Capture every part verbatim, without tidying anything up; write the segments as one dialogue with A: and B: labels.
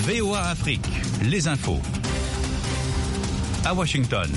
A: V O A Afrique, les infos. À Washington.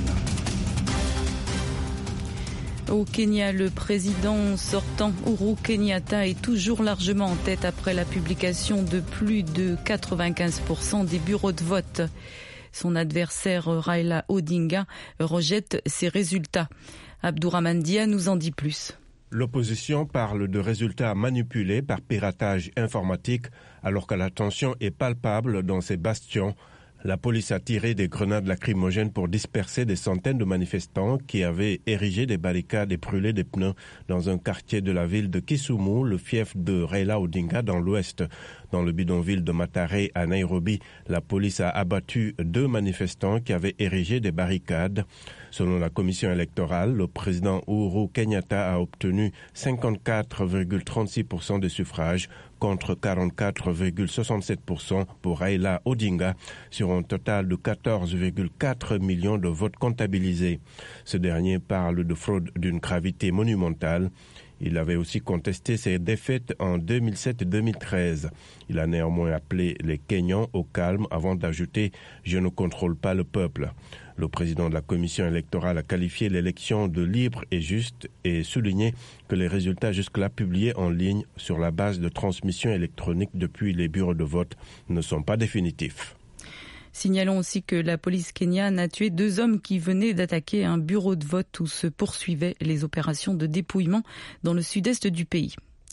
B: Au Kenya, le président sortant Uhuru Kenyatta est toujours largement en tête après la publication de plus de quatre-vingt-quinze pour cent des bureaux de vote. Son adversaire Raila Odinga rejette ses résultats. Abdourahmane Dia nous en dit plus.
C: L'opposition parle de résultats manipulés par piratage informatique alors que la tension est palpable dans ces bastions. La police a tiré des grenades lacrymogènes pour disperser des centaines de manifestants qui avaient érigé des barricades et brûlé des pneus dans un quartier de la ville de Kisumu, le fief de Raila Odinga dans l'ouest. Dans le bidonville de Mathare à Nairobi, la police a abattu deux manifestants qui avaient érigé des barricades. Selon la commission électorale, le président Uhuru Kenyatta a obtenu cinquante-quatre virgule trente-six pour cent des suffrages contre quarante-quatre virgule soixante-sept pour cent pour Raila Odinga sur un total de quatorze virgule quatre millions de votes comptabilisés. Ce dernier parle de fraude d'une gravité monumentale. Il avait aussi contesté ses défaites en deux mille sept et deux mille treize. Il a néanmoins appelé les Kenyans au calme avant d'ajouter « Je ne contrôle pas le peuple ». Le président de la commission électorale a qualifié l'élection de libre et juste et souligné que les résultats jusque-là publiés en ligne sur la base de transmission électronique depuis les bureaux de vote ne sont pas définitifs.
B: Signalons aussi que la police kenyane a tué deux hommes qui venaient d'attaquer un bureau de vote où se poursuivaient les opérations de dépouillement dans le sud-est du pays.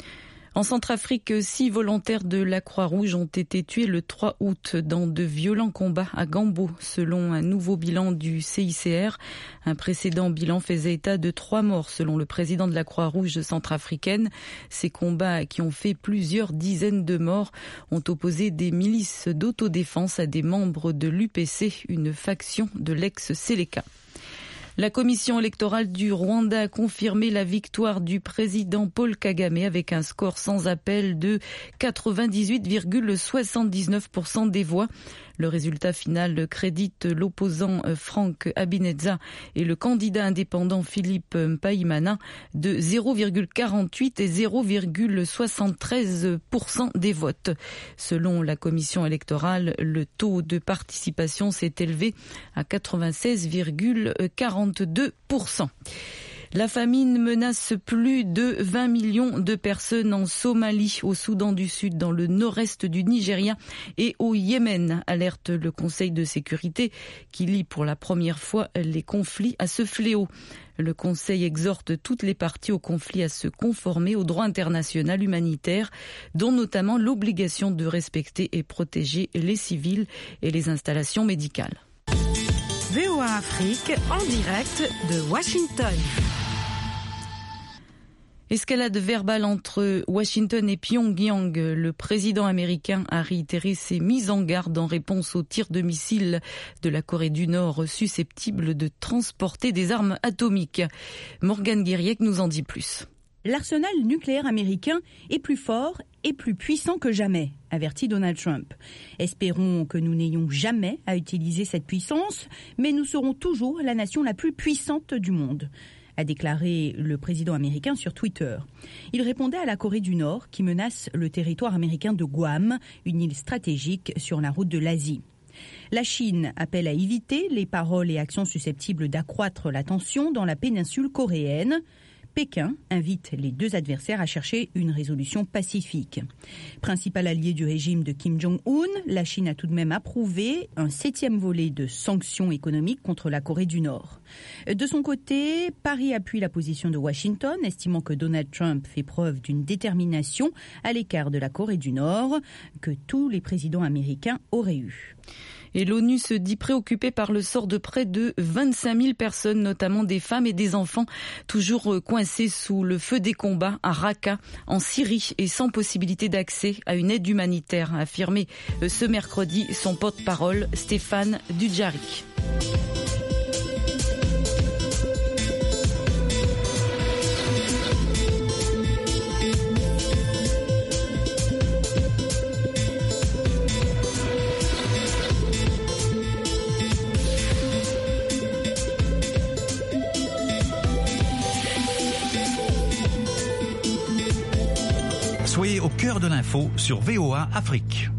B: En Centrafrique, six volontaires de la Croix-Rouge ont été tués le trois août dans de violents combats à Gambo, selon un nouveau bilan du C I C R. Un précédent bilan faisait état de trois morts, selon le président de la Croix-Rouge centrafricaine. Ces combats, qui ont fait plusieurs dizaines de morts, ont opposé des milices d'autodéfense à des membres de l'U P C, une faction de l'ex-Séléka. La commission électorale du Rwanda a confirmé la victoire du président Paul Kagame avec un score sans appel de quatre-vingt-dix-huit virgule soixante-dix-neuf pour cent des voix. Le résultat final crédite l'opposant Frank Habineza et le candidat indépendant Philippe Mpayimana de zéro virgule quarante-huit et zéro virgule soixante-treize pour cent des votes. Selon la commission électorale, le taux de participation s'est élevé à quatre-vingt-seize virgule quarante-deux pour cent. La famine menace plus de vingt millions de personnes en Somalie, au Soudan du Sud, dans le nord-est du Nigeria et au Yémen, alerte le Conseil de sécurité qui lie pour la première fois les conflits à ce fléau. Le Conseil exhorte toutes les parties au conflit à se conformer au droit international humanitaire, dont notamment l'obligation de respecter et protéger les civils et les installations médicales.
D: V O A Afrique en direct de Washington.
B: Escalade verbale entre Washington et Pyongyang. Le président américain a réitéré ses mises en garde en réponse aux tirs de missiles de la Corée du Nord susceptibles de transporter des armes atomiques. Morgane Guiriec nous en dit plus.
E: L'arsenal nucléaire américain est plus fort et plus puissant que jamais, avertit Donald Trump. Espérons que nous n'ayons jamais à utiliser cette puissance, mais nous serons toujours la nation la plus puissante du monde, a déclaré le président américain sur Twitter. Il répondait à la Corée du Nord qui menace le territoire américain de Guam, une île stratégique sur la route de l'Asie. La Chine appelle à éviter les paroles et actions susceptibles d'accroître la tension dans la péninsule coréenne. Pékin invite les deux adversaires à chercher une résolution pacifique. Principal allié du régime de Kim Jong-un, la Chine a tout de même approuvé un septième volet de sanctions économiques contre la Corée du Nord. De son côté, Paris appuie la position de Washington, estimant que Donald Trump fait preuve d'une détermination à l'écart de la Corée du Nord que tous les présidents américains auraient eu.
B: Et l'ONU se dit préoccupée par le sort de près de vingt-cinq mille personnes, notamment des femmes et des enfants, toujours coincés sous le feu des combats à Raqqa, en Syrie, et sans possibilité d'accès à une aide humanitaire, a affirmé ce mercredi son porte-parole Stéphane Dujarric.
A: Soyez au cœur de l'info sur V O A Afrique.